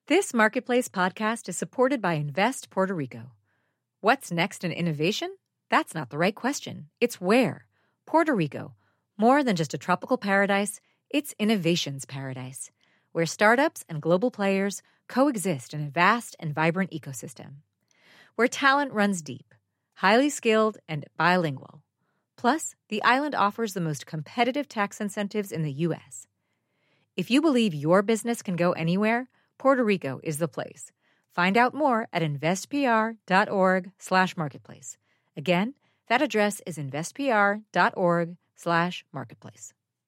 This Marketplace podcast is supported by Invest Puerto Rico. What's next in innovation? That's not the right question. It's where. Puerto Rico. More than just a tropical paradise, it's innovation's paradise, where startups and global players coexist in a vast and vibrant ecosystem. Where talent runs deep, highly skilled, and bilingual. Plus, the island offers the most competitive tax incentives in the U.S. If you believe your business can go anywhere, Puerto Rico is the place. Find out more at investpr.org/marketplace. Again, that address is investpr.org/marketplace.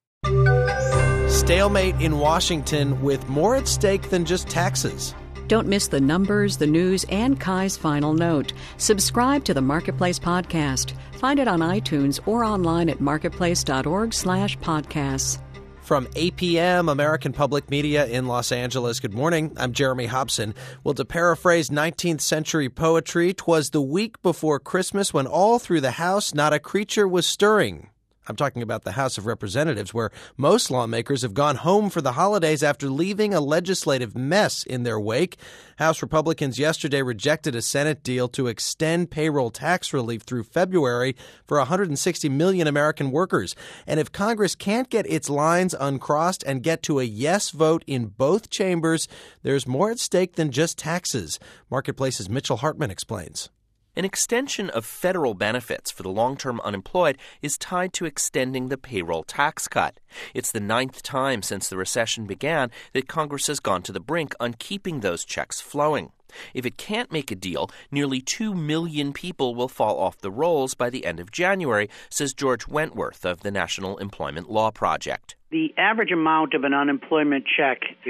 Stalemate in Washington with more at stake than just taxes. Don't miss the numbers, the news, and Kai's final note. Subscribe to the Marketplace podcast. Find it on iTunes or online at marketplace.org/podcasts. From APM, American Public Media in Los Angeles, good morning. I'm Jeremy Hobson. Well, to paraphrase 19th century poetry, 'twas the week before Christmas when all through the house not a creature was stirring. I'm talking about the House of Representatives, where most lawmakers have gone home for the holidays after leaving a legislative mess in their wake. House Republicans yesterday rejected a Senate deal to extend payroll tax relief through February for 160 million American workers. And if Congress can't get its lines uncrossed and get to a yes vote in both chambers, there's more at stake than just taxes. Marketplace's Mitchell Hartman explains. An extension of federal benefits for the long-term unemployed is tied to extending the payroll tax cut. It's the 9th time since the recession began that Congress has gone to the brink on keeping those checks flowing. If it can't make a deal, nearly 2 million people will fall off the rolls by the end of January, says George Wentworth of the National Employment Law Project. The average amount of an unemployment check is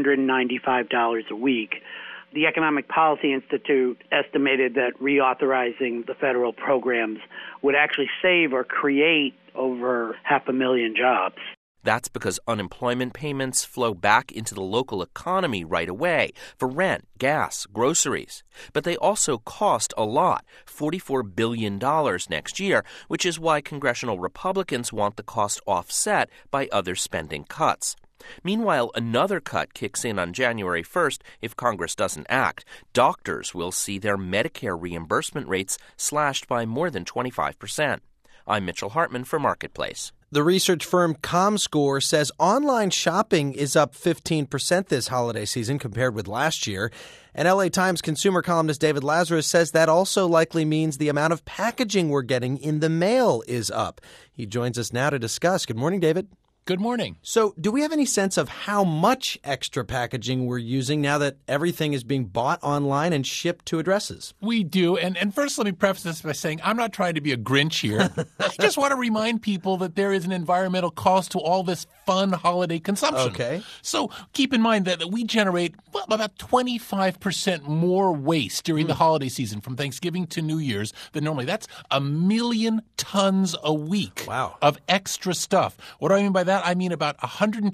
$295 a week. The Economic Policy Institute estimated that reauthorizing the federal programs would actually save or create over 500,000 jobs. That's because unemployment payments flow back into the local economy right away for rent, gas, groceries. But they also cost a lot, $44 billion next year, which is why congressional Republicans want the cost offset by other spending cuts. Meanwhile, another cut kicks in on January 1st if Congress doesn't act. Doctors will see their Medicare reimbursement rates slashed by more than 25%. I'm Mitchell Hartman for Marketplace. The research firm ComScore says online shopping is up 15% this holiday season compared with last year. And LA Times consumer columnist David Lazarus says that also likely means the amount of packaging we're getting in the mail is up. He joins us now to discuss. Good morning, David. Good morning. So do we have any sense of how much extra packaging we're using now that everything is being bought online and shipped to addresses? We do. And first, let me preface this by saying I'm not trying to be a Grinch here. I just want to remind people that there is an environmental cost to all this fun holiday consumption. Okay. So keep in mind that we generate about 25% more waste during the holiday season from Thanksgiving to New Year's than normally. That's 1 million tons a week of extra stuff. What do I mean by that? I mean about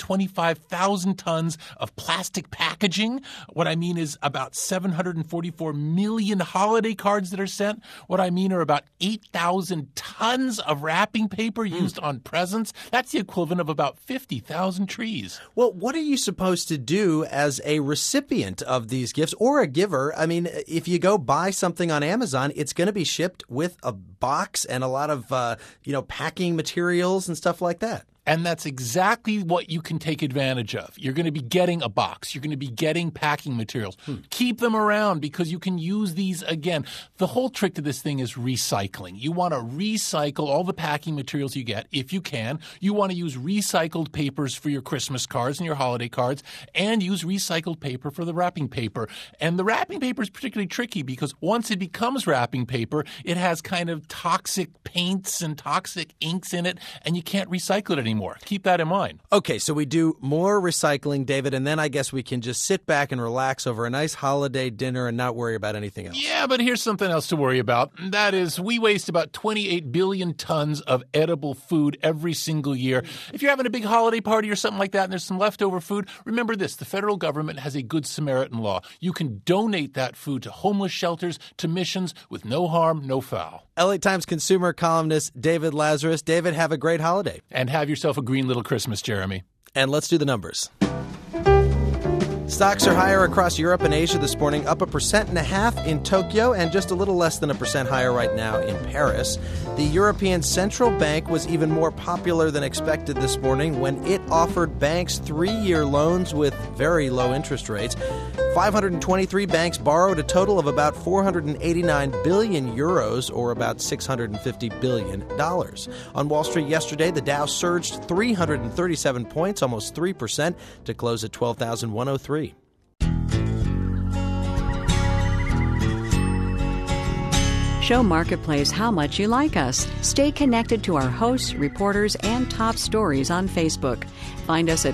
125,000 tons of plastic packaging. What I mean is about 744 million holiday cards that are sent. What I mean are about 8,000 tons of wrapping paper used on presents. That's the equivalent of about 50,000 trees. Well, what are you supposed to do as a recipient of these gifts or a giver? I mean, if you go buy something on Amazon, it's going to be shipped with a box and a lot of, packing materials and stuff like that. And that's exactly what you can take advantage of. You're going to be getting a box. You're going to be getting packing materials. Keep them around because you can use these again. The whole trick to this thing is recycling. You want to recycle all the packing materials you get if you can. You want to use recycled papers for your Christmas cards and your holiday cards and use recycled paper for the wrapping paper. And the wrapping paper is particularly tricky because once it becomes wrapping paper, it has kind of toxic paints and toxic inks in it, and you can't recycle it anymore. Keep that in mind. Okay, so we do more recycling, David, and then I guess we can just sit back and relax over a nice holiday dinner and not worry about anything else. Yeah, but here's something else to worry about. That is, we waste about 28 billion tons of edible food every single year. If you're having a big holiday party or something like that and there's some leftover food, remember this, the federal government has a Good Samaritan law. You can donate that food to homeless shelters, to missions with no harm, no foul. LA Times consumer columnist David Lazarus. David, have a great holiday. And have yourself a green little Christmas, Jeremy. And let's do the numbers. Stocks are higher across Europe and Asia this morning, up 1.5% in Tokyo and just a little less than 1% higher right now in Paris. The European Central Bank was even more popular than expected this morning when it offered banks 3-year loans with very low interest rates. 523 banks borrowed a total of about 489 billion euros, or about $650 billion. On Wall Street yesterday, the Dow surged 337 points, almost 3%, to close at 12,103. Show Marketplace how much you like us. Stay connected to our hosts, reporters, and top stories on Facebook. Find us at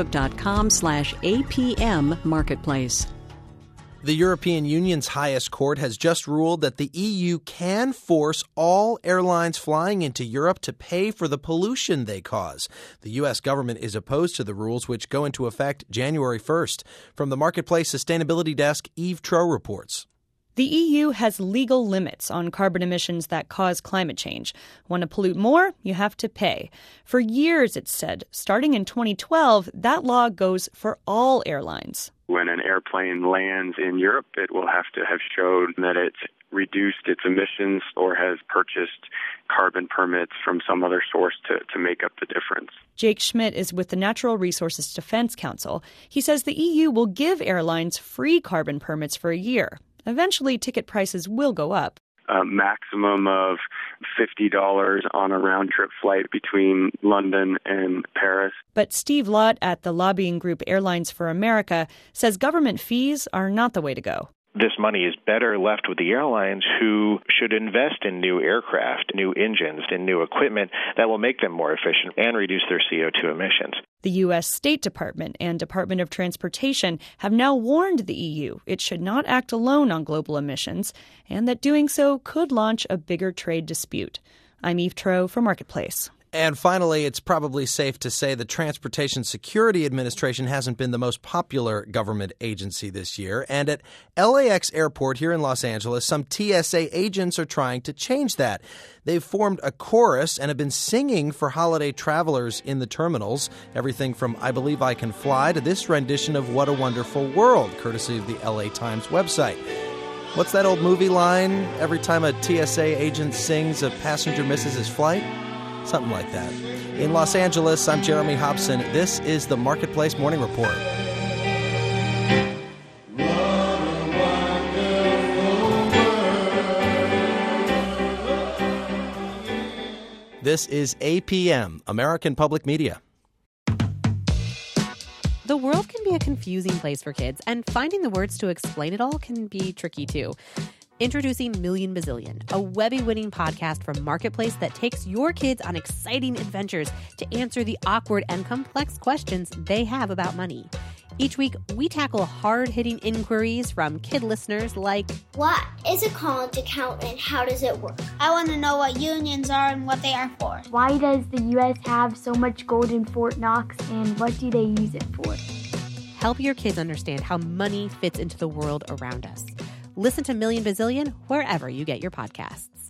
facebook.com/APM Marketplace. The European Union's highest court has just ruled that the EU can force all airlines flying into Europe to pay for the pollution they cause. The U.S. government is opposed to the rules, which go into effect January 1st. From the Marketplace Sustainability Desk, Eve Troe reports. The EU has legal limits on carbon emissions that cause climate change. Want to pollute more? You have to pay. For years, it's said. Starting in 2012, that law goes for all airlines. When an airplane lands in Europe, it will have to have shown that it's reduced its emissions or has purchased carbon permits from some other source to make up the difference. Jake Schmidt is with the Natural Resources Defense Council. He says the EU will give airlines free carbon permits for a year. Eventually, ticket prices will go up. A maximum of $50 on a round-trip flight between London and Paris. But Steve Lott at the lobbying group Airlines for America says government fees are not the way to go. This money is better left with the airlines, who should invest in new aircraft, new engines, and new equipment that will make them more efficient and reduce their CO2 emissions. The U.S. State Department and Department of Transportation have now warned the EU it should not act alone on global emissions, and that doing so could launch a bigger trade dispute. I'm Eve Troe for Marketplace. And finally, it's probably safe to say the Transportation Security Administration hasn't been the most popular government agency this year. And at LAX Airport here in Los Angeles, some TSA agents are trying to change that. They've formed a chorus and have been singing for holiday travelers in the terminals. Everything from I Believe I Can Fly to this rendition of What a Wonderful World, courtesy of the LA Times website. What's that old movie line? Every time a TSA agent sings, a passenger misses his flight? Something like that. In Los Angeles, I'm Jeremy Hobson. This is the Marketplace Morning Report. This is APM, American Public Media. The world can be a confusing place for kids, and finding the words to explain it all can be tricky too. Introducing Million Bazillion, a Webby-winning podcast from Marketplace that takes your kids on exciting adventures to answer the awkward and complex questions they have about money. Each week, we tackle hard-hitting inquiries from kid listeners like, what is a college account and how does it work? I want to know what unions are and what they are for. Why does the U.S. have so much gold in Fort Knox, and what do they use it for? Help your kids understand how money fits into the world around us. Listen to Million Bazillion wherever you get your podcasts.